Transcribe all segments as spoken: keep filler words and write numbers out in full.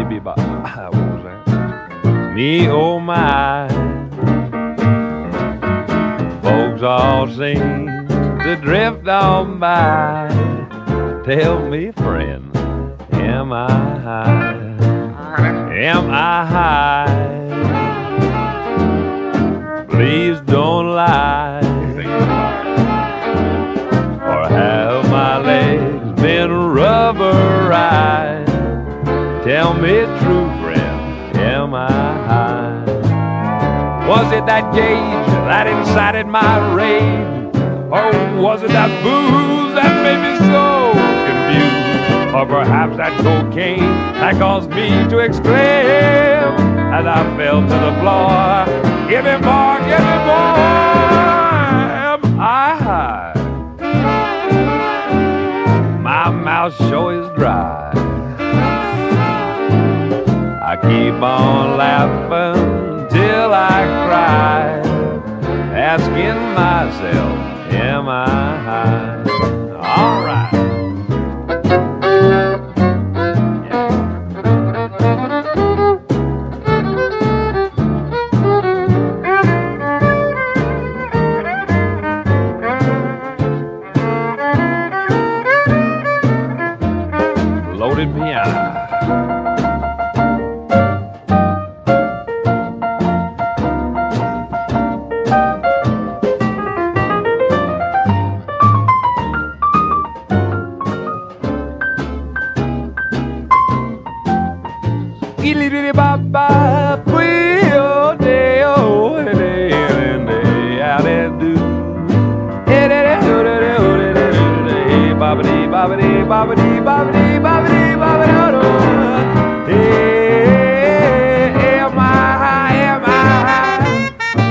be ba. What was that? Me, oh my. Folks all seem to drift on by. Tell me, friend, am I high? Am I high? Please don't lie. Or have my legs been rubberized? Tell me true, friend, am I high? Was it that gauge that incited my rage? Or was it that booze that made me so confused? Or perhaps that cocaine that caused me to exclaim as I fell to the floor, give me more, give me more. Am I high? My mouth sure is dry. I keep on laughing till I cry, asking myself, am I high? All right. Loaded piano. Bobbity, bobbity, bobbity, bobbity, bobbity, bobbity, hey, am I high, am I high?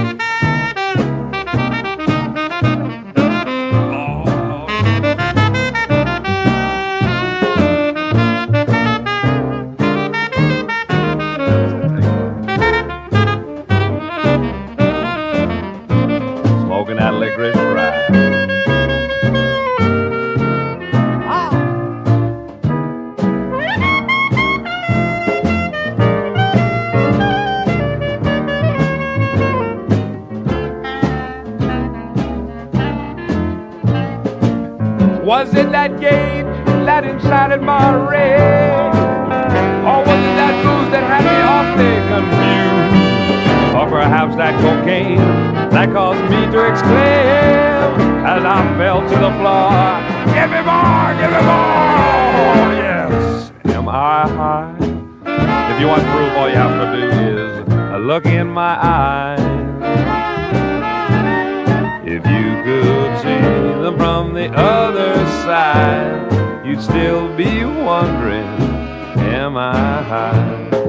Smoking that licorice rye. Was it that gauge that incited my rage? Or was it that booze that had me awfully confused? Or perhaps that cocaine that caused me to exclaim as I fell to the floor, give me more, give me more! Yes, am I high? If you want proof, all you have to do is look in my eyes. If you could see them from the other side, you'd still be wondering, am I high?